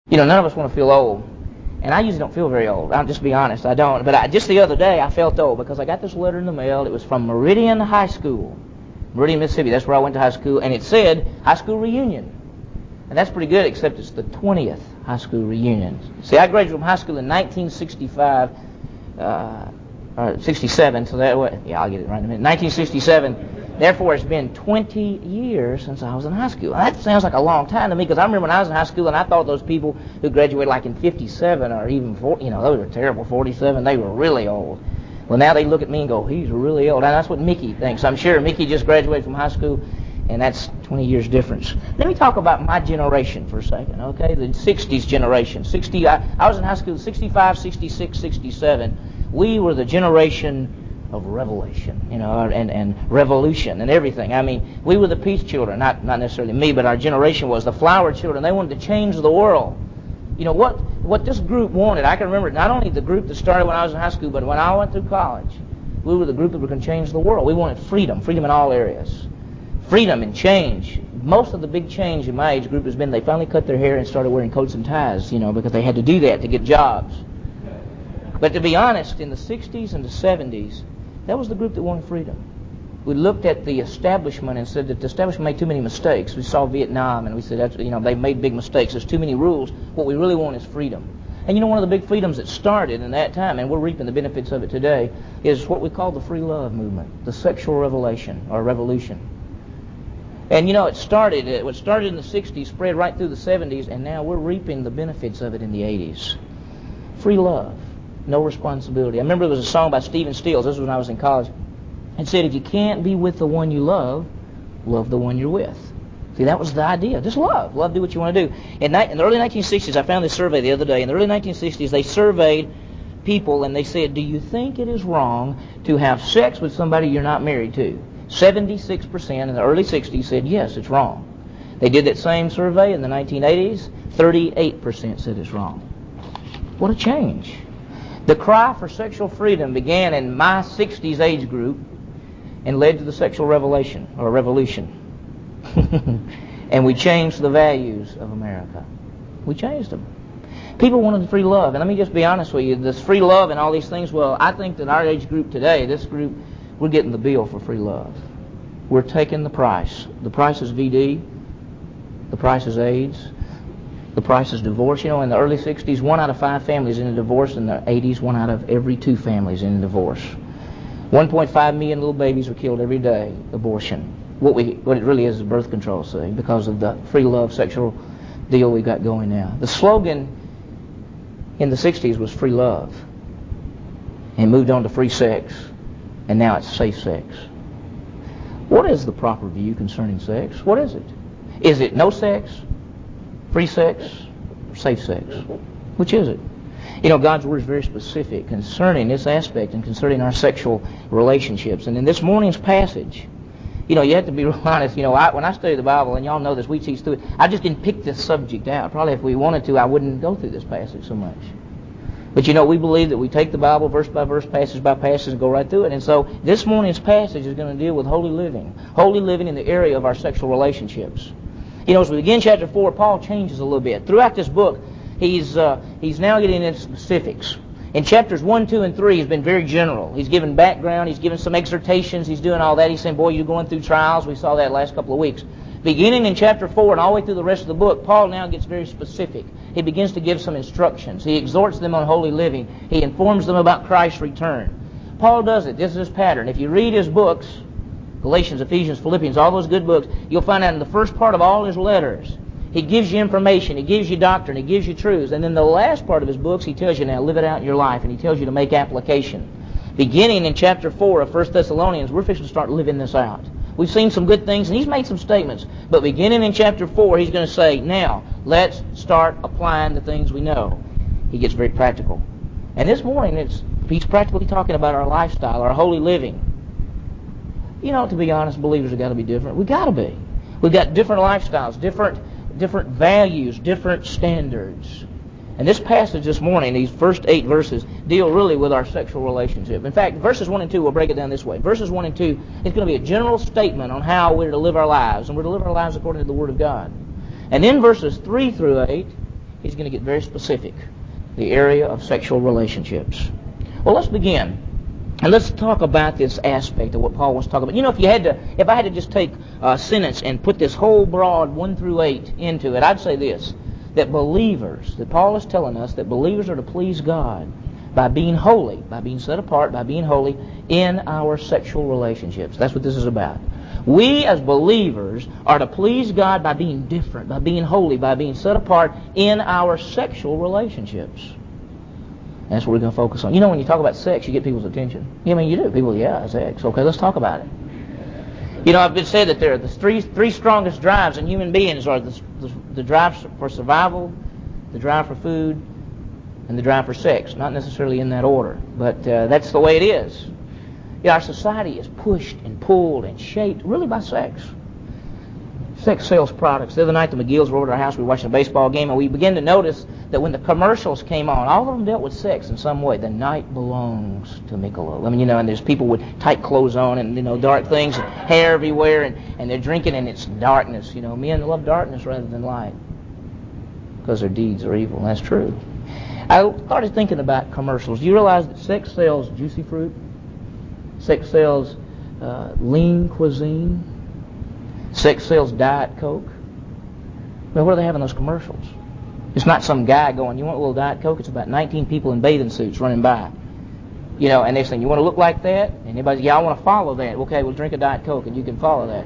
None of us want to feel old. And I usually don't feel very old. I'll just be honest, I don't. But just the other day, I felt old because I got this letter in the mail. It was from Meridian High School. Meridian, Mississippi. That's where I went to high school. And it said, high school reunion. And that's pretty good, except it's the 20th high school reunion. See, I graduated from high school in 1965, or 67, so that way, yeah, I'll get it right in a minute. 1967. Therefore, it's been 20 years since I was in high school. And that sounds like a long time to me, because I remember when I was in high school and I thought those people who graduated like in 57 or even 40, those are terrible, 47, they were really old. Well, now they look at me and go, he's really old. And that's what Mickey thinks. I'm sure Mickey just graduated from high school, and that's 20 years difference. Let me talk about my generation for a second, okay? The 60s generation. I was in high school in 65, 66, 67. We were the generation of revelation, and revolution and everything. I mean, we were the peace children, not necessarily me, but our generation was the flower children. They wanted to change the world. What this group wanted, I can remember not only the group that started when I was in high school, but when I went through college, we were the group that were going to change the world. We wanted freedom in all areas. Freedom and change. Most of the big change in my age group has been they finally cut their hair and started wearing coats and ties, because they had to do that to get jobs. But to be honest, in the 60s and the 70s, that was the group that wanted freedom. We looked at the establishment and said that the establishment made too many mistakes. We saw Vietnam and we said, they made big mistakes. There's too many rules. What we really want is freedom. And one of the big freedoms that started in that time, and we're reaping the benefits of it today, is what we call the free love movement, the sexual revelation or revolution. And it started in the 60s, spread right through the 70s, and now we're reaping the benefits of it in the 80s. Free love. No responsibility. I remember there was a song by Stephen Stills. This was when I was in college. It said, if you can't be with the one you love, love the one you're with. See, that was the idea. Just love. Love, do what you want to do. In the early 1960s, I found this survey the other day. In the early 1960s, they surveyed people and they said, do you think it is wrong to have sex with somebody you're not married to? 76% in the early 60s said, yes, it's wrong. They did that same survey in the 1980s. 38% said it's wrong. What a change. The cry for sexual freedom began in my 60s age group and led to the sexual revelation or revolution. And we changed the values of America. We changed them. People wanted free love. And let me just be honest with you, this free love and all these things, well, I think that our age group today, this group, we're getting the bill for free love. We're taking the price. The price is VD. The price is AIDS. The price is divorce. In the early 60s, 1 out of 5 families in a divorce. In the 80s, 1 out of every 2 families in a divorce. 1.5 million little babies were killed every day. Abortion. What it really is birth control, see, because of the free love sexual deal we got going now. The slogan in the 60s was free love. And moved on to free sex. And now it's safe sex. What is the proper view concerning sex? What is it? Is it no sex? Free sex or safe sex? Which is it? God's Word is very specific concerning this aspect and concerning our sexual relationships. And in this morning's passage, you have to be real honest. When I study the Bible, and y'all know this, we teach through it, I just didn't pick this subject out. Probably if we wanted to, I wouldn't go through this passage so much. But we believe that we take the Bible verse by verse, passage by passage, and go right through it. And so this morning's passage is going to deal with holy living in the area of our sexual relationships. As we begin chapter 4, Paul changes a little bit. Throughout this book, he's now getting into specifics. In chapters 1, 2, and 3, he's been very general. He's given background. He's given some exhortations. He's doing all that. He's saying, boy, you're going through trials. We saw that last couple of weeks. Beginning in chapter 4 and all the way through the rest of the book, Paul now gets very specific. He begins to give some instructions. He exhorts them on holy living. He informs them about Christ's return. Paul does it. This is his pattern. If you read his books, Galatians, Ephesians, Philippians, all those good books, you'll find out in the first part of all his letters, he gives you information, he gives you doctrine, he gives you truths. And then the last part of his books, he tells you now, live it out in your life, and he tells you to make application. Beginning in chapter 4 of 1 Thessalonians, we're fixing to start living this out. We've seen some good things, and he's made some statements. But beginning in chapter 4, he's going to say, now, let's start applying the things we know. He gets very practical. And this morning, he's practically talking about our lifestyle, our holy living. To be honest, believers have got to be different. We've got to be. We've got different lifestyles, different values, different standards. And this passage this morning, these first 8 verses, deal really with our sexual relationship. In fact, verses 1 and 2, we'll break it down this way. Verses 1 and 2, it's going to be a general statement on how we're to live our lives. And we're to live our lives according to the Word of God. And then verses 3 through 8, he's going to get very specific. The area of sexual relationships. Well, let's begin. And let's talk about this aspect of what Paul was talking about. You know, if I had to just take a sentence and put this whole broad 1 through 8 into it, I'd say this, that Paul is telling us that believers are to please God by being holy, by being set apart, by being holy in our sexual relationships. That's what this is about. We as believers are to please God by being different, by being holy, by being set apart in our sexual relationships. That's what we're going to focus on. You know, when you talk about sex, you get people's attention. I mean, you do. People, yeah, sex. Okay, let's talk about it. You know, I've been said that there are the three strongest drives in human beings are the drive for survival, the drive for food, and the drive for sex. Not necessarily in that order, but that's the way it is. Yeah, our society is pushed and pulled and shaped really by sex. Sex sells products. The other night, the McGills were over at our house. We were watching a baseball game, and we began to notice that when the commercials came on, all of them dealt with sex in some way. The night belongs to Michelob. I mean, you know, and there's people with tight clothes on and, you know, dark things, and hair everywhere, and they're drinking, and it's darkness. You know, men love darkness rather than light because their deeds are evil, and that's true. I started thinking about commercials. Do you realize that sex sells juicy fruit? Sex sells lean cuisine. Sex sells Diet Coke. Well, what do they have in those commercials? It's not some guy going, you want a little Diet Coke? It's about 19 people in bathing suits running by. You know, and they're saying, you want to look like that? And everybody's, yeah, I want to follow that. Okay, we'll drink a Diet Coke and you can follow that.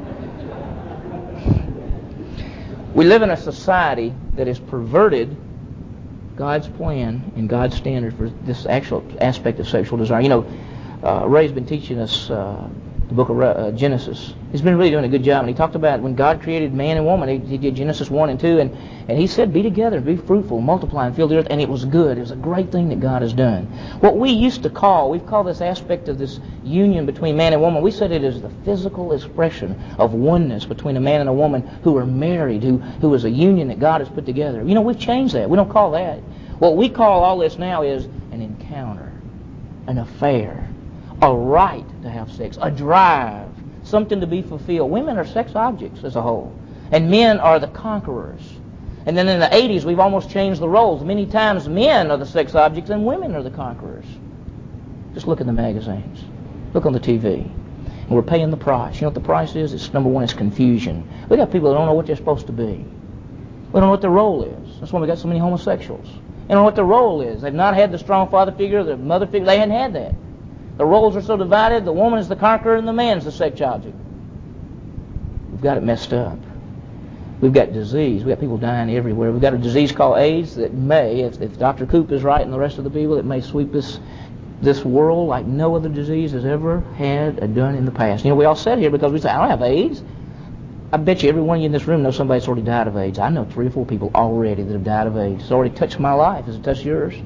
We live in a society that has perverted God's plan and God's standard for this actual aspect of sexual desire. You know, Ray's been teaching us the book of Genesis. He's been really doing a good job. And he talked about when God created man and woman, he did Genesis 1 and 2, and he said, be together, be fruitful, multiply, and fill the earth. And it was good. It was a great thing that God has done. What we've called this aspect of this union between man and woman, we said it is the physical expression of oneness between a man and a woman who are married, who is a union that God has put together. You know, we've changed that. We don't call that. What we call all this now is an encounter, an affair, a right to have sex, a drive, something to be fulfilled. Women are sex objects as a whole, and men are the conquerors. And then in the 80s, we've almost changed the roles. Many times men are the sex objects and women are the conquerors. Just look in the magazines. Look on the TV. And we're paying the price. You know what the price is? It's number one, it's confusion. We got people that don't know what they're supposed to be. We don't know what their role is. That's why we got so many homosexuals. They don't know what their role is. They've not had the strong father figure, the mother figure. They hadn't had that. The roles are so divided. The woman is the conqueror and the man's the sex object. We've got it messed up. We've got disease. We've got people dying everywhere. We've got a disease called AIDS that may, if Dr. Coop is right and the rest of the people, it may sweep this world like no other disease has ever had or done in the past. You know, we all sit here because we say, I don't have AIDS. I bet you every one of you in this room knows somebody that's already died of AIDS. I know 3 or 4 people already that have died of AIDS. It's already touched my life. Has it touched yours?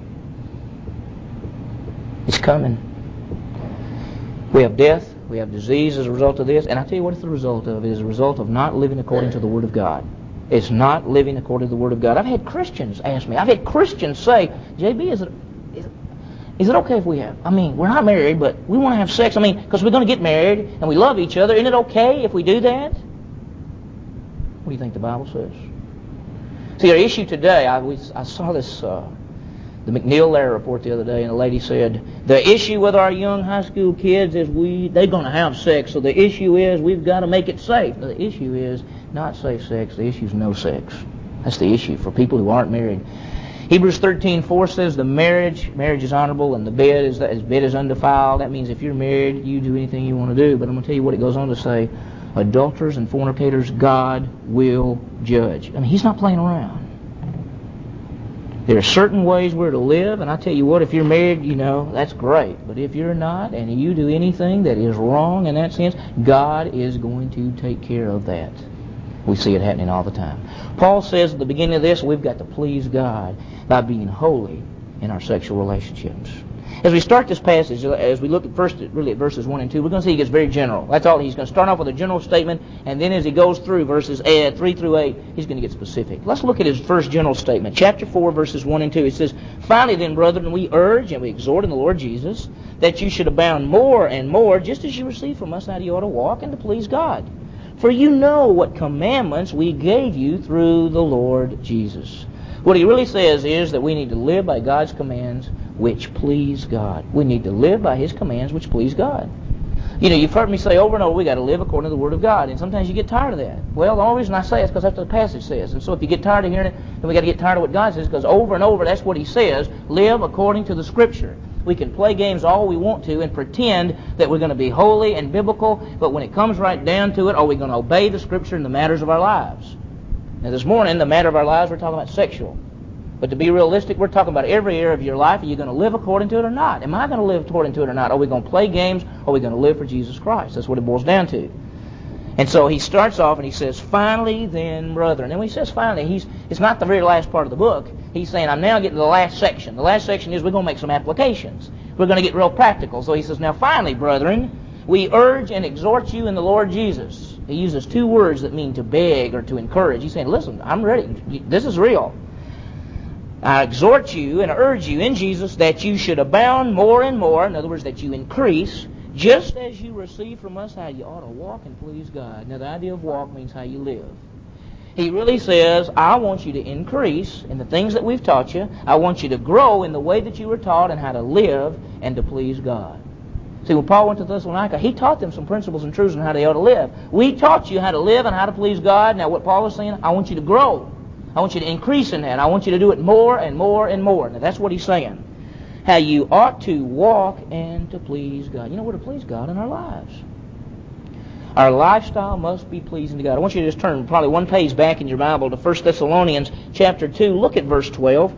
It's coming. We have death, we have disease as a result of this, and I tell you what it's the result of. It is a result of not living according to the Word of God. It's not living according to the Word of God. I've had Christians ask me, I've had Christians say, JB, is it okay if we have, we're not married, but we want to have sex, because we're going to get married, and we love each other, isn't it okay if we do that? What do you think the Bible says? See, our issue today, I saw this, the McNeil-Lehrer report the other day, and a lady said, the issue with our young high school kids is they're going to have sex, so the issue is we've got to make it safe. No, the issue is not safe sex, the issue is no sex. That's the issue for people who aren't married. Hebrews 13:4 says the marriage is honorable and the bed is undefiled. That means if you're married, you do anything you want to do. But I'm going to tell you what it goes on to say. Adulterers and fornicators, God will judge. He's not playing around. There are certain ways we're to live, and I tell you what, if you're married, that's great. But if you're not, and you do anything that is wrong in that sense, God is going to take care of that. We see it happening all the time. Paul says at the beginning of this, we've got to please God by being holy in our sexual relationships. As we start this passage, as we look at verses 1 and 2, we're going to see he gets very general. That's all. He's going to start off with a general statement, and then as he goes through verses 3 through 8, he's going to get specific. Let's look at his first general statement. Chapter 4, verses 1 and 2. It says, finally then, brethren, we urge and we exhort in the Lord Jesus that you should abound more and more, just as you receive from us how you ought to walk and to please God. For you know what commandments we gave you through the Lord Jesus. What he really says is that we need to live by God's commands which please God. We need to live by His commands which please God. You know, you've heard me say over and over, we got to live according to the Word of God. And sometimes you get tired of that. Well, the only reason I say it is because that's what the passage says. And so if you get tired of hearing it, then we got to get tired of what God says, because over and over, that's what He says. Live according to the Scripture. We can play games all we want to and pretend that we're going to be holy and biblical, but when it comes right down to it, are we going to obey the Scripture in the matters of our lives? Now this morning, the matter of our lives, we're talking about sexual. But to be realistic, we're talking about every area of your life. Are you going to live according to it or not? Am I going to live according to it or not? Are we going to play games, or are we going to live for Jesus Christ? That's what it boils down to. And so he starts off and he says, finally then, brethren. And when he says finally, it's not the very last part of the book. He's saying, I'm now getting to the last section. The last section is we're going to make some applications. We're going to get real practical. So he says, now finally, brethren, we urge and exhort you in the Lord Jesus. He uses two words that mean to beg or to encourage. He's saying, listen, I'm ready. This is real. I exhort you and urge you in Jesus that you should abound more and more. In other words, that you increase, just as you receive from us how you ought to walk and please God. Now, the idea of walk means how you live. He really says, I want you to increase in the things that we've taught you. I want you to grow in the way that you were taught and how to live and to please God. See, when Paul went to Thessalonica, he taught them some principles and truths on how they ought to live. We taught you how to live and how to please God. Now, what Paul is saying, I want you to grow. I want you to increase in that. I want you to do it more and more and more. Now, that's what he's saying. How you ought to walk and to please God. You know, we're to please God in our lives. Our lifestyle must be pleasing to God. I want you to just turn probably one page back in your Bible to 1 Thessalonians chapter 2. Look at verse 12.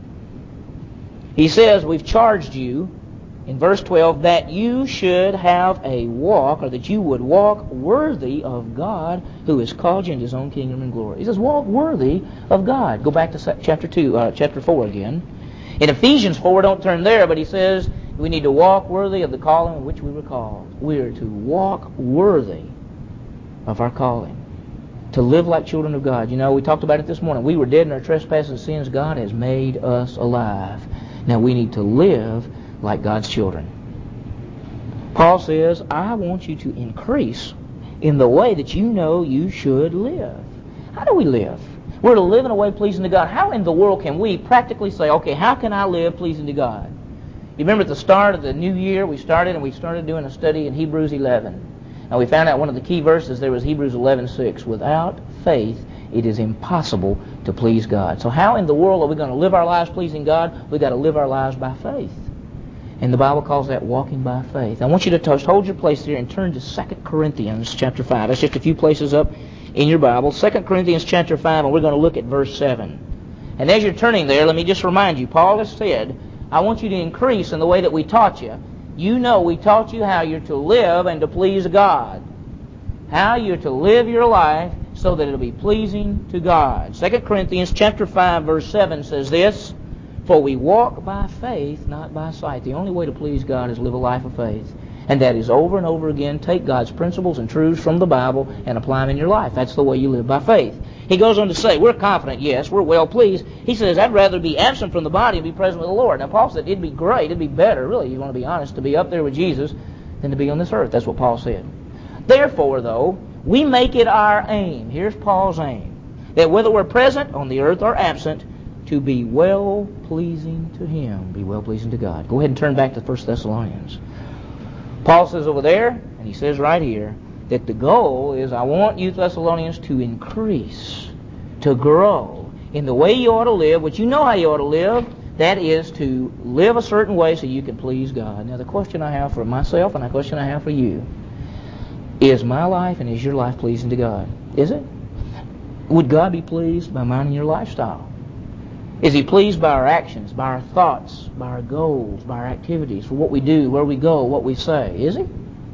He says, we've charged you, in verse 12, that you should have a walk, or that you would walk worthy of God who has called you into His own kingdom and glory. He says, walk worthy of God. Go back to chapter 4 again. In Ephesians 4, don't turn there, but he says we need to walk worthy of the calling in which we were called. We are to walk worthy of our calling. To live like children of God. You know, we talked about it this morning. We were dead in our trespasses and sins. God has made us alive. Now we need to live like God's children. Paul says, I want you to increase in the way that you know you should live. How do we live? We're to live in a way pleasing to God. How in the world can we practically say, okay, how can I live pleasing to God? You remember at the start of the new year, we started doing a study in Hebrews 11. And we found out one of the key verses there was Hebrews 11:6. Without faith, it is impossible to please God. So how in the world are we going to live our lives pleasing God? We've got to live our lives by faith. And the Bible calls that walking by faith. I want you to hold your place there and turn to 2 Corinthians chapter 5. That's just a few places up in your Bible. 2 Corinthians chapter 5, and we're going to look at verse 7. And as you're turning there, let me just remind you, Paul has said, I want you to increase in the way that we taught you. You know we taught you how you're to live and to please God. How you're to live your life so that it'll be pleasing to God. 2 Corinthians chapter 5, verse 7 says this, for we walk by faith, not by sight. The only way to please God is live a life of faith. And that is over and over again, take God's principles and truths from the Bible and apply them in your life. That's the way you live by faith. He goes on to say, we're confident, yes, we're well pleased. He says, I'd rather be absent from the body and be present with the Lord. Now, Paul said it'd be great, it'd be better, really, you want to be honest, to be up there with Jesus than to be on this earth. That's what Paul said. Therefore, though, we make it our aim, here's Paul's aim, that whether we're present on the earth or absent, to be well-pleasing to Him, be well-pleasing to God. Go ahead and turn back to 1 Thessalonians. Paul says over there, and he says right here, that the goal is, I want you Thessalonians to increase, to grow in the way you ought to live, which you know how you ought to live, that is to live a certain way so you can please God. Now the question I have for myself and the question I have for you, is my life and is your life pleasing to God? Is it? Would God be pleased by mine and your lifestyle? Is He pleased by our actions, by our thoughts, by our goals, by our activities, for what we do, where we go, what we say? Is He?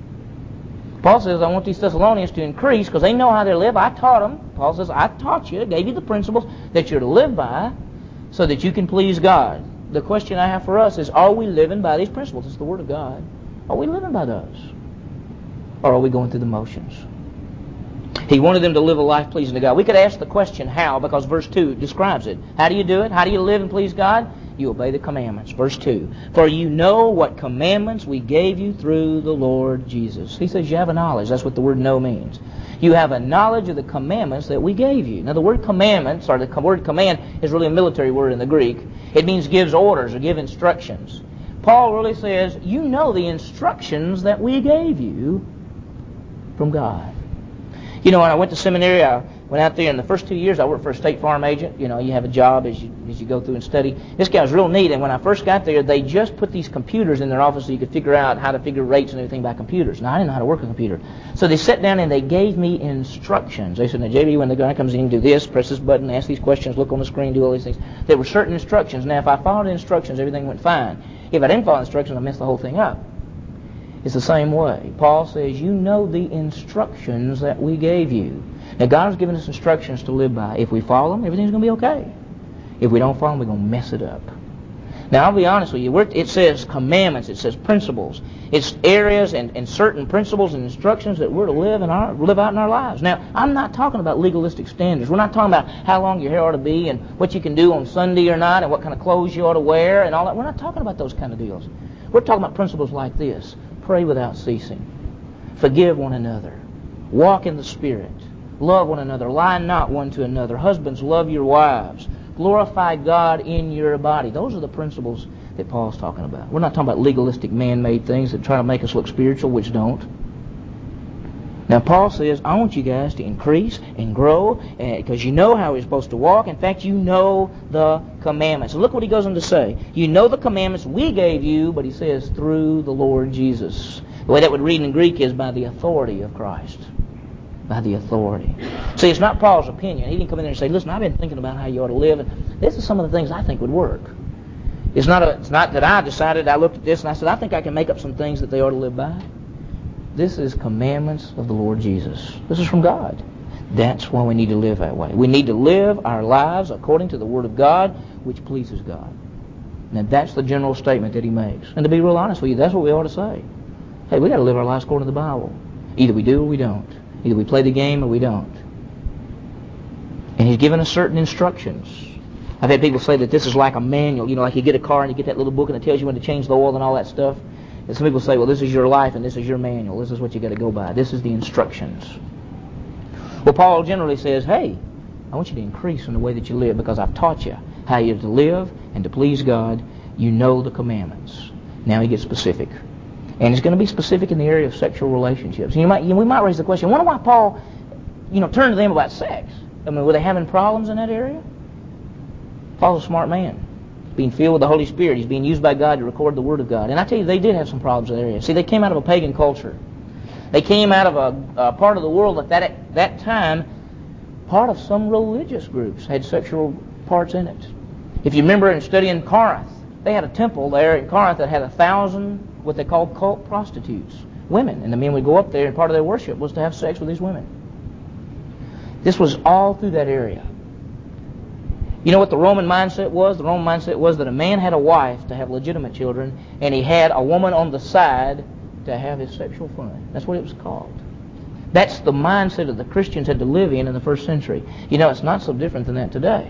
Paul says, I want these Thessalonians to increase because they know how they live. I taught them. Paul says, I taught you, gave you the principles that you're to live by so that you can please God. The question I have for us is, are we living by these principles? It's the Word of God. Are we living by those? Or are we going through the motions? He wanted them to live a life pleasing to God. We could ask the question, how? Because verse 2 describes it. How do you do it? How do you live and please God? You obey the commandments. Verse 2. For you know what commandments we gave you through the Lord Jesus. He says you have a knowledge. That's what the word know means. You have a knowledge of the commandments that we gave you. Now the word commandments, or the word command, is really a military word in the Greek. It means gives orders or give instructions. Paul really says, you know the instructions that we gave you from God. You know, when I went to seminary, I went out there, in the first 2 years I worked for a State Farm agent. You know, you have a job as you go through and study. This guy was real neat, and when I first got there, they just put these computers in their office so you could figure out how to figure rates and everything by computers. Now, I didn't know how to work a computer. So they sat down and they gave me instructions. They said, now, JB, when the guy comes in, you do this, press this button, ask these questions, look on the screen, do all these things. There were certain instructions. Now, if I followed the instructions, everything went fine. If I didn't follow the instructions, I messed the whole thing up. It's the same way. Paul says, you know the instructions that we gave you. Now, God has given us instructions to live by. If we follow them, everything's going to be okay. If we don't follow them, we're going to mess it up. Now, I'll be honest with you. It says commandments. It says principles. It's areas and certain principles and instructions that we're to live out in our lives. Now, I'm not talking about legalistic standards. We're not talking about how long your hair ought to be and what you can do on Sunday or not and what kind of clothes you ought to wear and all that. We're not talking about those kind of deals. We're talking about principles like this. Pray without ceasing. Forgive one another. Walk in the Spirit. Love one another. Lie not one to another. Husbands, love your wives. Glorify God in your body. Those are the principles that Paul's talking about. We're not talking about legalistic man-made things that try to make us look spiritual, which don't. Now, Paul says, I want you guys to increase and grow because you know how we're supposed to walk. In fact, you know the commandments. So look what he goes on to say. You know the commandments we gave you, but he says, through the Lord Jesus. The way that would read in Greek is by the authority of Christ. By the authority. See, it's not Paul's opinion. He didn't come in there and say, listen, I've been thinking about how you ought to live, and this is some of the things I think would work. It's not that I decided, I looked at this and I said, I think I can make up some things that they ought to live by. This is commandments of the Lord Jesus. This is from God. That's why we need to live that way. We need to live our lives according to the Word of God, which pleases God. Now, that's the general statement that he makes. And to be real honest with you, that's what we ought to say. Hey, we got to live our lives according to the Bible. Either we do or we don't. Either we play the game or we don't. And he's given us certain instructions. I've had people say that this is like a manual. You know, like you get a car and you get that little book and it tells you when to change the oil and all that stuff. And some people say, well, this is your life and this is your manual. This is what you got to go by. This is the instructions. Well, Paul generally says, hey, I want you to increase in the way that you live because I've taught you how you're to live and to please God. You know the commandments. Now he gets specific. And it's going to be specific in the area of sexual relationships. And we might raise the question, I wonder why Paul, turned to them about sex. I mean, were they having problems in that area? Paul's a smart man. Being filled with the Holy Spirit. He's being used by God to record the Word of God. And I tell you, they did have some problems in that area. See, they came out of a pagan culture. They came out of a part of the world at that time, part of some religious groups had sexual parts in it. If you remember in studying Corinth, they had a temple there in Corinth that had 1,000 what they called cult prostitutes, women. And the men would go up there and part of their worship was to have sex with these women. This was all through that area. You know what the Roman mindset was? The Roman mindset was that a man had a wife to have legitimate children, and he had a woman on the side to have his sexual fun. That's what it was called. That's the mindset that the Christians had to live in the first century. You know, it's not so different than that today.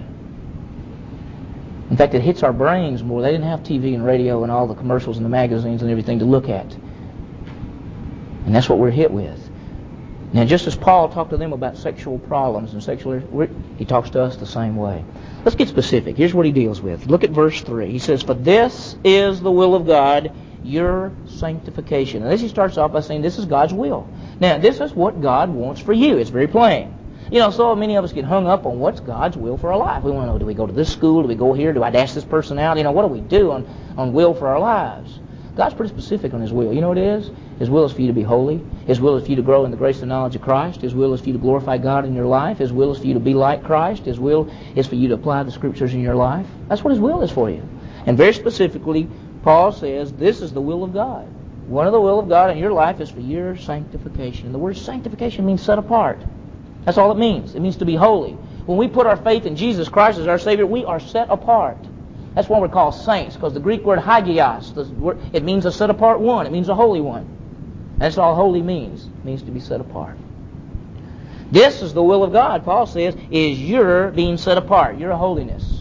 In fact, it hits our brains more. They didn't have TV and radio and all the commercials and the magazines and everything to look at. And that's what we're hit with. Now, just as Paul talked to them about sexual problems and he talks to us the same way. Let's get specific. Here's what he deals with. Look at verse 3. He says, for this is the will of God, your sanctification. And this he starts off by saying this is God's will. Now, this is what God wants for you. It's very plain. So many of us get hung up on what's God's will for our life. We want to know, do we go to this school? Do we go here? Do I dash this person out? What do we do on will for our lives? God's pretty specific on His will. You know what it is? His will is for you to be holy. His will is for you to grow in the grace and knowledge of Christ. His will is for you to glorify God in your life. His will is for you to be like Christ. His will is for you to apply the Scriptures in your life. That's what His will is for you. And very specifically, Paul says this is the will of God. One of the will of God in your life is for your sanctification. And the word sanctification means set apart. That's all it means. It means to be holy. When we put our faith in Jesus Christ as our Savior, we are set apart. That's why we're called saints, because the Greek word hagios, it means a set apart one. It means a holy one. That's all holy means. It means to be set apart. This is the will of God, Paul says, is your being set apart, your holiness.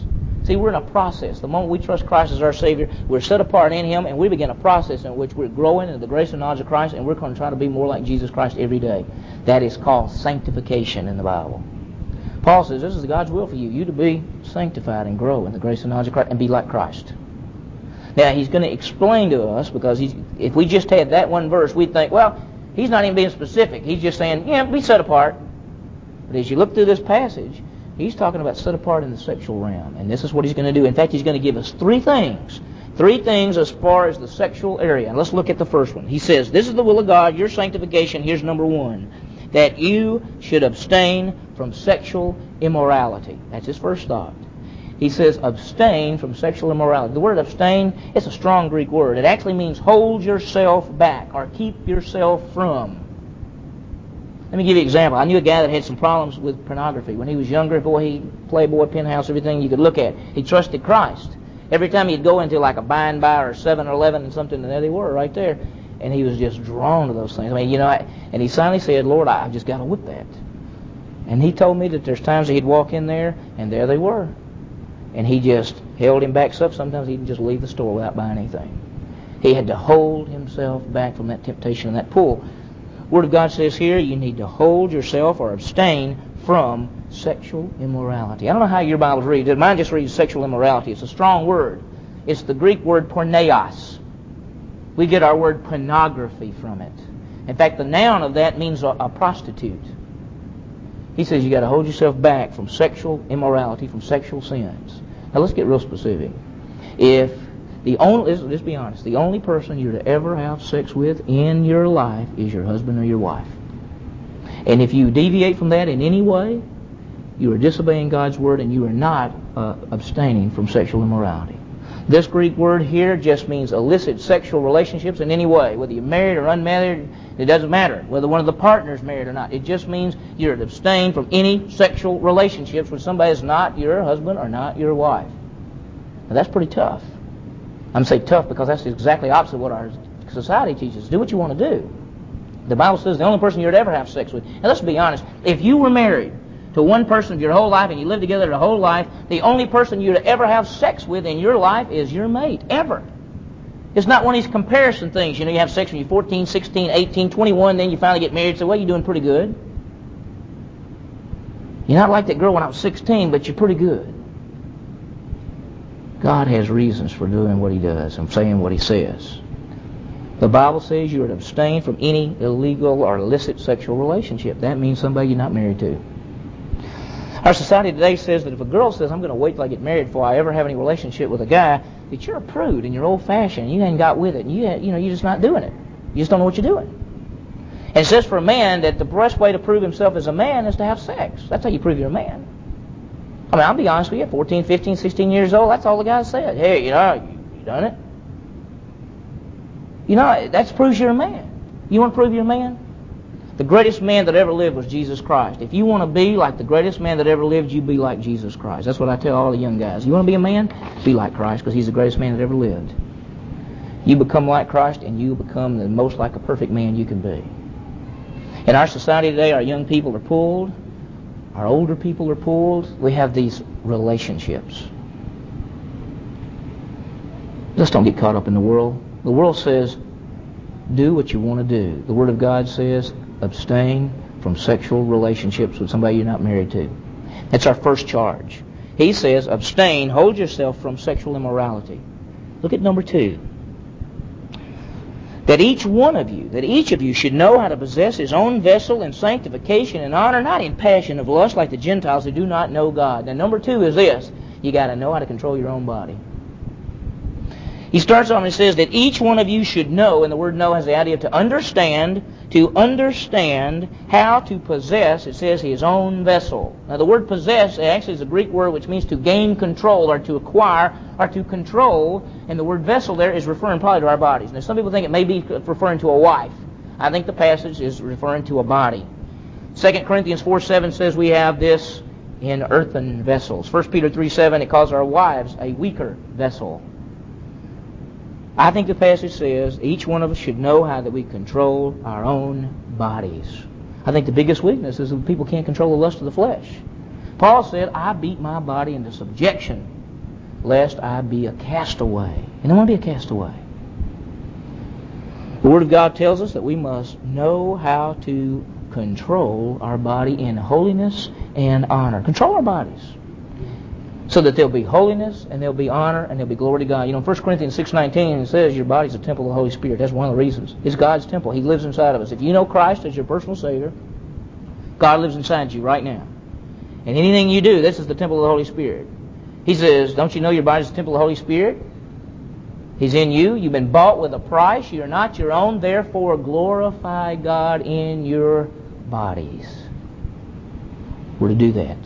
See, we're in a process. The moment we trust Christ as our Savior, we're set apart in Him, and we begin a process in which we're growing in the grace and knowledge of Christ, and we're going to try to be more like Jesus Christ every day. That is called sanctification in the Bible. Paul says this is God's will for you, you to be sanctified and grow in the grace and knowledge of Christ and be like Christ. Now, he's going to explain to us, because if we just had that one verse, we'd think, well, he's not even being specific. He's just saying, yeah, be set apart. But as you look through this passage, he's talking about set apart in the sexual realm. And this is what he's going to do. In fact, he's going to give us three things. Three things as far as the sexual area. And let's look at the first one. He says, this is the will of God, your sanctification. Here's number one. That you should abstain from sexual immorality. That's his first thought. He says, abstain from sexual immorality. The word abstain, it's a strong Greek word. It actually means hold yourself back or keep yourself from. Let me give you an example. I knew a guy that had some problems with pornography. When he was younger, boy, he Playboy, Penthouse, everything you could look at. He trusted Christ. Every time he'd go into like a By and By or 7-Eleven and something, and there they were right there. And he was just drawn to those things. I mean, and he finally said, Lord, I've just got to whip that. And he told me that there's times that he'd walk in there, and there they were. And he just held him back. Sometimes he'd just leave the store without buying anything. He had to hold himself back from that temptation and that pull. Word of God says here, you need to hold yourself or abstain from sexual immorality. I don't know how your Bibles read. Mine just reads sexual immorality. It's a strong word. It's the Greek word porneos. We get our word pornography from it. In fact, the noun of that means a prostitute. He says you got to hold yourself back from sexual immorality, from sexual sins. Now let's get real specific. Let's be honest, the only person you're to ever have sex with in your life is your husband or your wife. And if you deviate from that in any way, you are disobeying God's word and you are not abstaining from sexual immorality. This Greek word here just means illicit sexual relationships in any way. Whether you're married or unmarried, it doesn't matter. Whether one of the partners is married or not. It just means you're to abstain from any sexual relationships with somebody that's not your husband or not your wife. Now that's pretty tough. I'm saying tough because that's exactly opposite of what our society teaches. Do what you want to do. The Bible says the only person you're to ever have sex with. And let's be honest, if you were married to one person your whole life and you lived together the whole life, the only person you're to ever have sex with in your life is your mate, ever. It's not one of these comparison things. You have sex when you're 14, 16, 18, 21, then you finally get married and say, well, you're doing pretty good. You're not like that girl when I was 16, but you're pretty good. God has reasons for doing what He does and saying what He says. The Bible says you are to abstain from any illegal or illicit sexual relationship. That means somebody you're not married to. Our society today says that if a girl says, I'm going to wait till I get married before I ever have any relationship with a guy, that you're a prude and you're old-fashioned and you ain't got with it and you're just not doing it. You just don't know what you're doing. And it says for a man that the best way to prove himself as a man is to have sex. That's how you prove you're a man. I mean, I'll be honest with you, 14, 15, 16 years old, that's all the guy said. Hey, you done it? That proves you're a man. You want to prove you're a man? The greatest man that ever lived was Jesus Christ. If you want to be like the greatest man that ever lived, you be like Jesus Christ. That's what I tell all the young guys. You want to be a man? Be like Christ, because He's the greatest man that ever lived. You become like Christ, and you become the most like a perfect man you can be. In our society today, our young people are pulled. Our older people are pulled. We have these relationships. Just don't get caught up in the world. The world says, do what you want to do. The Word of God says, abstain from sexual relationships with somebody you're not married to. That's our first charge. He says, abstain, hold yourself from sexual immorality. Look at number 2. That each of you should know how to possess his own vessel in sanctification and honor, not in passion of lust like the Gentiles who do not know God. Now number 2 is this. You got to know how to control your own body. He starts off and says that each one of you should know, and the word know has the idea of to understand how to possess, it says, his own vessel. Now the word possess actually is a Greek word which means to gain control or to acquire or to control, and the word vessel there is referring probably to our bodies. Now some people think it may be referring to a wife. I think the passage is referring to a body. 2 Corinthians 4:7 says we have this in earthen vessels. 1 Peter 3:7 it calls our wives a weaker vessel. I think the passage says each one of us should know how that we control our own bodies. I think the biggest weakness is that people can't control the lust of the flesh. Paul said, I beat my body into subjection lest I be a castaway. You don't want to be a castaway. The Word of God tells us that we must know how to control our body in holiness and honor. Control our bodies so that there'll be holiness and there'll be honor and there'll be glory to God. You know, 1 Corinthians 6:19 it says your body's a temple of the Holy Spirit. That's one of the reasons. It's God's temple. He lives inside of us. If you know Christ as your personal Savior, God lives inside you right now. And anything you do, this is the temple of the Holy Spirit. He says, don't you know your body's the temple of the Holy Spirit? He's in you. You've been bought with a price. You're not your own. Therefore, glorify God in your bodies. We're to do that.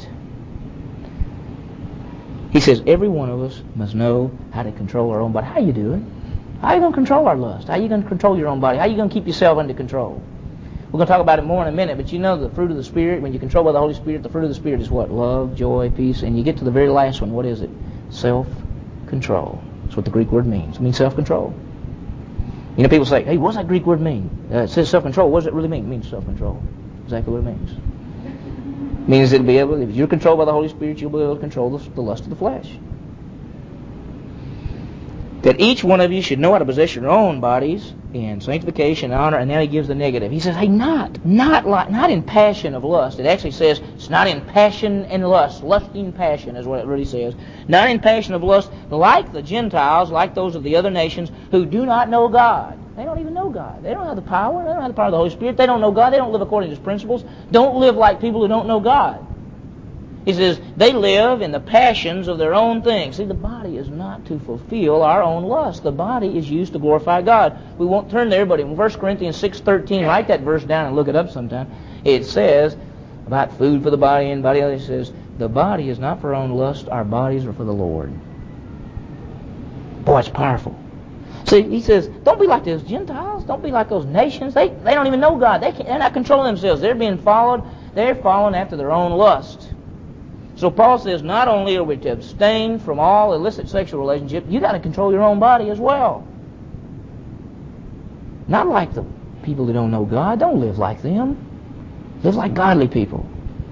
He says every one of us must know how to control our own body. How you do it? How are you going to control our lust? How are you going to control your own body? How are you going to keep yourself under control? We're going to talk about it more in a minute, but you know the fruit of the Spirit, when you control by the Holy Spirit, the fruit of the Spirit is what? Love, joy, peace, and you get to the very last one. What is it? Self-control. That's what the Greek word means. It means self-control. You know, people say, hey, what does that Greek word mean? It says self-control. What does it really mean? It means self-control. Exactly what it means. It means it'll be able, if you're controlled by the Holy Spirit, you'll be able to control the lust of the flesh. That each one of you should know how to possess your own bodies in sanctification and honor. And now he gives the negative. He says, hey, not in passion of lust. It actually says it's not in passion and lust. Lusting passion is what it really says. Not in passion of lust, like the Gentiles, like those of the other nations who do not know God. They don't even know God. They don't have the power. They don't have the power of the Holy Spirit. They don't know God. They don't live according to His principles. Don't live like people who don't know God. He says they live in the passions of their own things. See, the body is not to fulfill our own lust. The body is used to glorify God. We won't turn there, but in 1 Corinthians 6:13, write that verse down and look it up sometime. It says about food for the body and body. It says the body is not for our own lust. Our bodies are for the Lord. Boy, it's powerful. See, he says, don't be like those Gentiles. Don't be like those nations. They don't even know God. They're not controlling themselves. They're being followed. They're following after their own lust. So Paul says not only are we to abstain from all illicit sexual relationship, you got to control your own body as well. Not like the people who don't know God. Don't live like them. Live like godly people.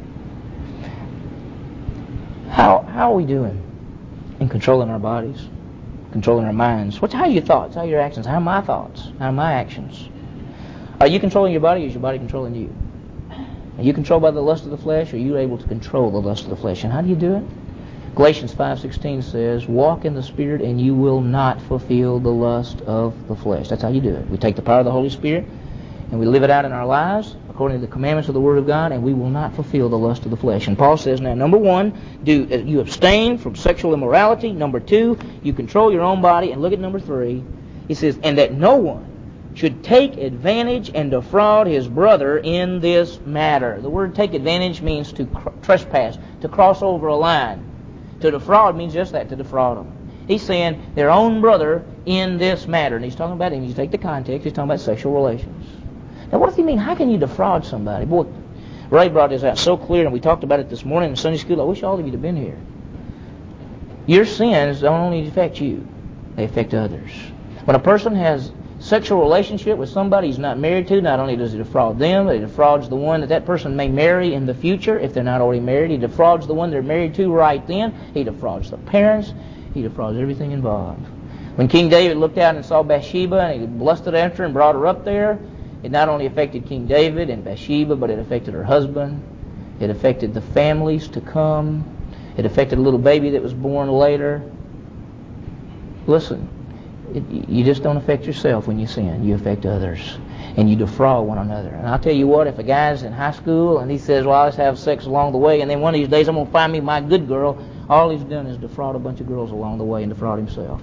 How are we doing in controlling our bodies? Controlling our minds? How are your thoughts? How are your actions? How are my thoughts? How are my actions? Are you controlling your body or is your body controlling you? Are you controlled by the lust of the flesh, or are you able to control the lust of the flesh? And how do you do it? Galatians 5:16 says, walk in the Spirit and you will not fulfill the lust of the flesh. That's how you do it. We take the power of the Holy Spirit and we live it out in our lives according to the commandments of the Word of God, and we will not fulfill the lust of the flesh. And Paul says, now, number one, you abstain from sexual immorality. Number two, you control your own body. And look at number three. He says, and that no one should take advantage and defraud his brother in this matter. The word take advantage means to trespass, to cross over a line. To defraud means just that, to defraud them. He's saying their own brother in this matter. And he's talking about him. You take the context, he's talking about sexual relations. Now what does he mean? How can you defraud somebody? Boy, Ray brought this out so clear, and we talked about it this morning in Sunday school. I wish all of you had been here. Your sins don't only affect you, they affect others. When a person has sexual relationship with somebody he's not married to, not only does he defraud them, but he defrauds the one that person may marry in the future if they're not already married. He defrauds the one they're married to right then. He defrauds the parents. He defrauds everything involved. When King David looked out and saw Bathsheba and he lusted after her and brought her up there, it not only affected King David and Bathsheba, but it affected her husband. It affected the families to come. It affected a little baby that was born later. Listen. You just don't affect yourself when you sin. You affect others. And you defraud one another. And I'll tell you what, if a guy's in high school and he says, well, I'll just have sex along the way, and then one of these days I'm going to find me my good girl, all he's done is defraud a bunch of girls along the way and defraud himself.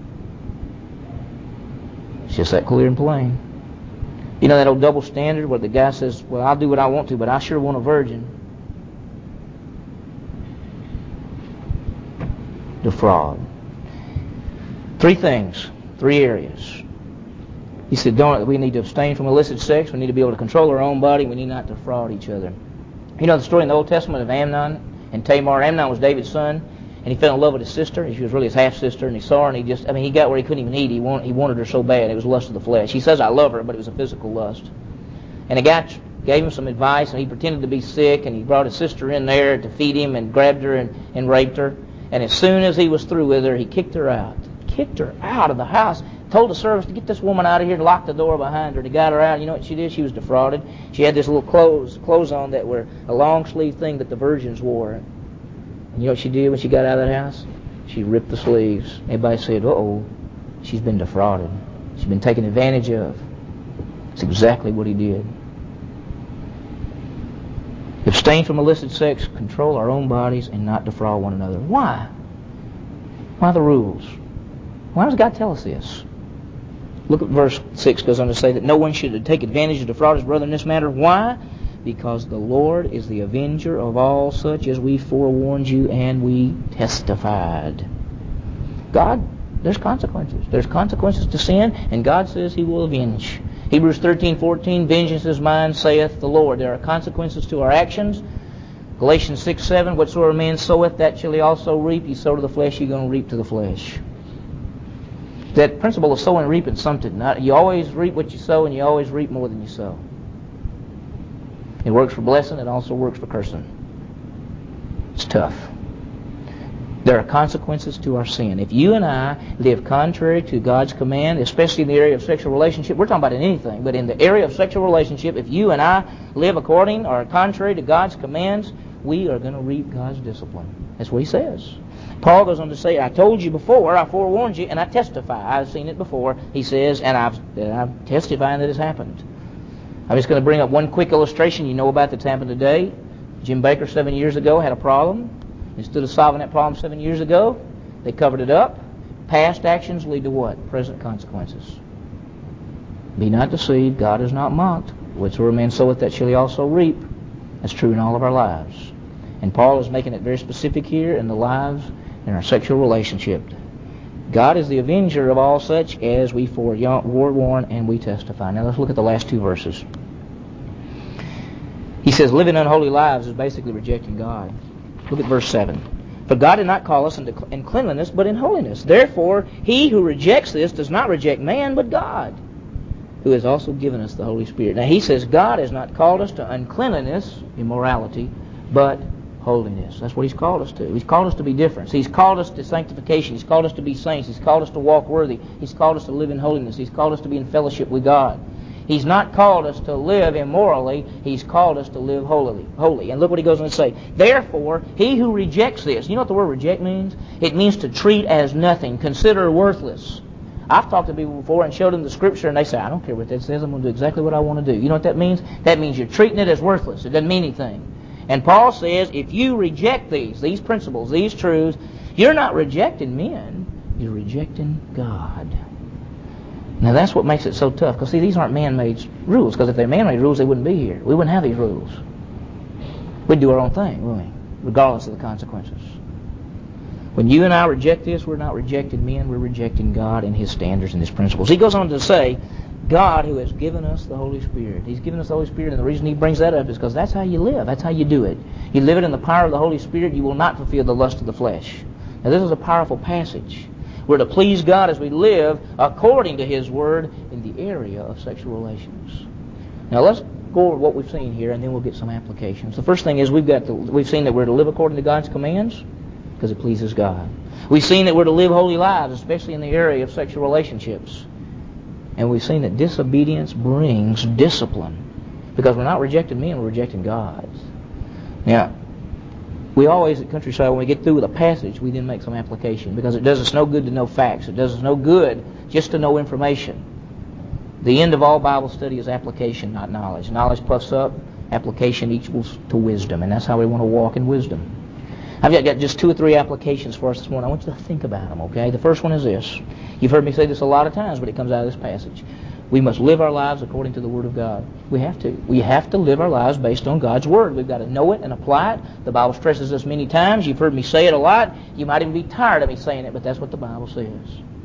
It's just that clear and plain. You know that old double standard where the guy says, well, I'll do what I want to, but I sure want a virgin. Defraud. Three things. 3 areas. He said, we need to abstain from illicit sex. We need to be able to control our own body. We need not to defraud each other. You know the story in the Old Testament of Amnon and Tamar. Amnon was David's son, and he fell in love with his sister. She was really his half-sister, and he saw her, and he got where he couldn't even eat. He wanted her so bad. It was lust of the flesh. He says, I love her, but it was a physical lust. And the guy gave him some advice, and he pretended to be sick, and he brought his sister in there to feed him and grabbed her and raped her. And as soon as he was through with her, he kicked her out. Kicked her out of the house. Told the servants to get this woman out of here and lock the door behind her. They got her out. You know what she did? She was defrauded. She had this little clothes on that were a long sleeve thing that the virgins wore. And you know what she did when she got out of that house? She ripped the sleeves. Everybody said, uh-oh, she's been defrauded. She's been taken advantage of. That's exactly what he did. Abstain from illicit sex, control our own bodies, and not defraud one another. Why? Why the rules? Why does God tell us this? Look at verse 6 goes on to say that no one should take advantage or defraud his brother in this matter. Why? Because the Lord is the avenger of all such as we forewarned you and we testified. God, there's consequences. There's consequences to sin, and God says He will avenge. Hebrews 13:14, vengeance is mine, saith the Lord. There are consequences to our actions. Galatians 6:7, whatsoever man soweth, that shall he also reap. You sow to the flesh, you're going to reap to the flesh. That principle of sowing and reaping something. You always reap what you sow, and you always reap more than you sow. It works for blessing. It also works for cursing. It's tough. There are consequences to our sin. If you and I live contrary to God's command, especially in the area of sexual relationship, we're talking about in anything, but in the area of sexual relationship, if you and I live according or contrary to God's commands, we are going to reap God's discipline. That's what he says. Paul goes on to say, I told you before, I forewarned you, and I testify. I've seen it before. He says, and I'm testifying that it's happened. I'm just going to bring up one quick illustration you know about that's happened today. Jim Baker 7 years ago had a problem. Instead of solving that problem 7 years ago, they covered it up. Past actions lead to what? Present consequences. Be not deceived, God is not mocked. Whatsoever man soweth, that shall he also reap. That's true in all of our lives. And Paul is making it very specific here in the lives in our sexual relationship. God is the avenger of all such as we forewarn and we testify. Now let's look at the last two verses. He says living unholy lives is basically rejecting God. Look at verse 7. For God did not call us in cleanliness, but in holiness. Therefore, he who rejects this does not reject man, but God, who has also given us the Holy Spirit. Now he says God has not called us to uncleanliness, immorality, but holiness. That's what he's called us to. He's called us to be different. He's called us to sanctification. He's called us to be saints. He's called us to walk worthy. He's called us to live in holiness. He's called us to be in fellowship with God. He's not called us to live immorally. He's called us to live holy. And look what he goes on to say. Therefore, he who rejects this. You know what the word reject means? It means to treat as nothing. Consider worthless. I've talked to people before and showed them the scripture, and they say, I don't care what that says. I'm going to do exactly what I want to do. You know what that means? That means you're treating it as worthless. It doesn't mean anything. And Paul says, if you reject these principles, these truths, you're not rejecting men. You're rejecting God. Now that's what makes it so tough. Because see, these aren't man-made rules. Because if they're man-made rules, they wouldn't be here. We wouldn't have these rules. We'd do our own thing, wouldn't we? Regardless of the consequences. When you and I reject this, we're not rejecting men. We're rejecting God and His standards and His principles. He goes on to say, God who has given us the Holy Spirit. He's given us the Holy Spirit, and the reason he brings that up is because that's how you live. That's how you do it. You live it in the power of the Holy Spirit. You will not fulfill the lust of the flesh. Now this is a powerful passage. We're to please God as we live according to His Word in the area of sexual relations. Now let's go over what we've seen here, and then we'll get some applications. The first thing is we've seen that we're to live according to God's commands because it pleases God. We've seen that we're to live holy lives, especially in the area of sexual relationships. And we've seen that disobedience brings discipline. Because we're not rejecting men, we're rejecting God. Now, we always at Countryside, when we get through with a passage, we then make some application. Because it does us no good to know facts. It does us no good just to know information. The end of all Bible study is application, not knowledge. Knowledge puffs up, application equals to wisdom. And that's how we want to walk in wisdom. I've got just 2 or 3 applications for us this morning. I want you to think about them, okay? The first one is this. You've heard me say this a lot of times, but it comes out of this passage. We must live our lives according to the Word of God. We have to. We have to live our lives based on God's Word. We've got to know it and apply it. The Bible stresses this many times. You've heard me say it a lot. You might even be tired of me saying it, but that's what the Bible says.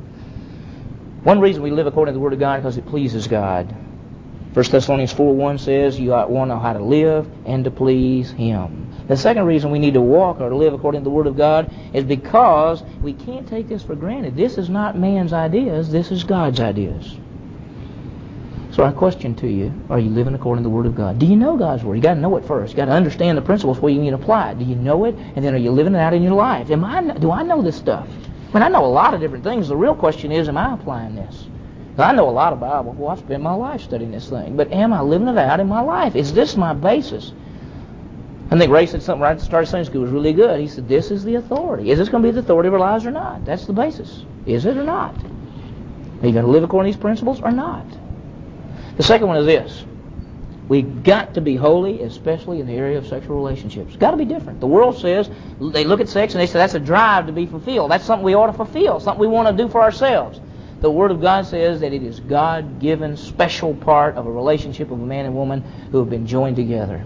One reason we live according to the Word of God is because it pleases God. 1 Thessalonians 4:1 says you want to know how to live and to please Him. The second reason we need to walk or to live according to the Word of God is because we can't take this for granted. This is not man's ideas. This is God's ideas. So So our question to you, are you living according to the Word of God? Do you know God's Word? You got to know it first. You got to understand the principles before you can apply it. Do you know it? And then are you living it out in your life? Do I know this stuff? I mean, I know a lot of different things. The real question is, am I applying this? I know a lot of Bible. Well, I've spent my life studying this thing. But am I living it out in my life? Is this my basis? I think Ray said something right at the start of Sunday school. It was really good. He said, this is the authority. Is this going to be the authority of our lives or not? That's the basis. Is it or not? Are you going to live according to these principles or not? The second one is this. We've got to be holy, especially in the area of sexual relationships. It's got to be different. The world says, they look at sex and they say that's a drive to be fulfilled. That's something we ought to fulfill, something we want to do for ourselves. The Word of God says that it is God-given special part of a relationship of a man and woman who have been joined together.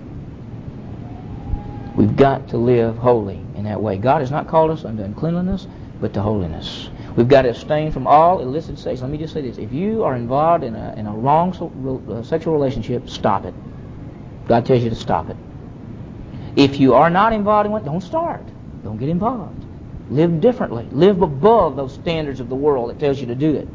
We've got to live holy in that way. God has not called us unto uncleanliness, but to holiness. We've got to abstain from all illicit sex. Let me just say this. If you are involved in a wrong sexual relationship, stop it. God tells you to stop it. If you are not involved in one, don't start. Don't get involved. Live differently. Live above those standards of the world that tells you to do it.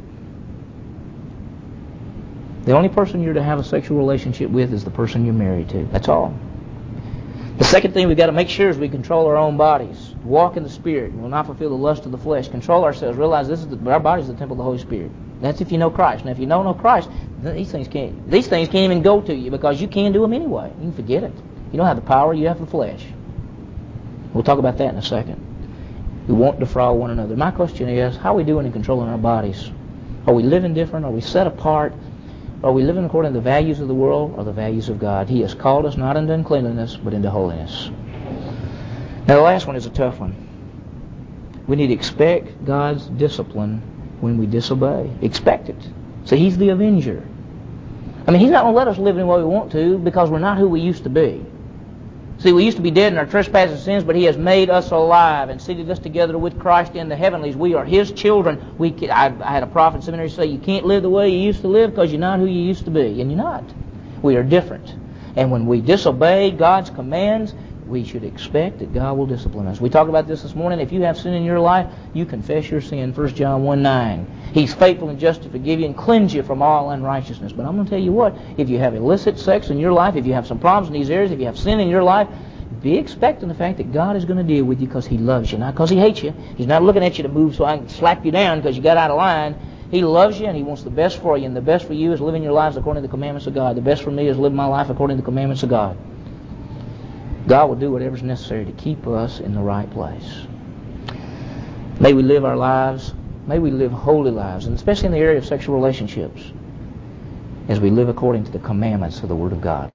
The only person you're to have a sexual relationship with is the person you're married to. That's all. The second thing we've got to make sure is we control our own bodies. Walk in the Spirit. We will not fulfill the lust of the flesh. Control ourselves. Realize our body is the temple of the Holy Spirit. That's if you know Christ. Now, if you don't know Christ, these things can't even go to you because you can't do them anyway. You can forget it. You don't have the power. You have the flesh. We'll talk about that in a second. We won't defraud one another. My question is, how are we doing in controlling our bodies? Are we living different? Are we set apart? Are we living according to the values of the world or the values of God? He has called us not unto uncleanliness, but into holiness. Now, the last one is a tough one. We need to expect God's discipline when we disobey. Expect it. So He's the avenger. I mean, He's not going to let us live in the way we want to because we're not who we used to be. See, we used to be dead in our trespasses and sins, but He has made us alive and seated us together with Christ in the heavenlies. We are His children. I had a prophet in seminary say, you can't live the way you used to live because you're not who you used to be. And you're not. We are different. And when we disobey God's commands, we should expect that God will discipline us. We talked about this morning. If you have sin in your life, you confess your sin. 1 John 1:9. He's faithful and just to forgive you and cleanse you from all unrighteousness. But I'm going to tell you what, if you have illicit sex in your life, if you have some problems in these areas, if you have sin in your life, be expecting the fact that God is going to deal with you because He loves you, not because He hates you. He's not looking at you to move so I can slap you down because you got out of line. He loves you and He wants the best for you, and the best for you is living your lives according to the commandments of God. The best for me is living my life according to the commandments of God. God will do whatever's necessary to keep us in the right place. May we live our lives, may we live holy lives, and especially in the area of sexual relationships, as we live according to the commandments of the Word of God.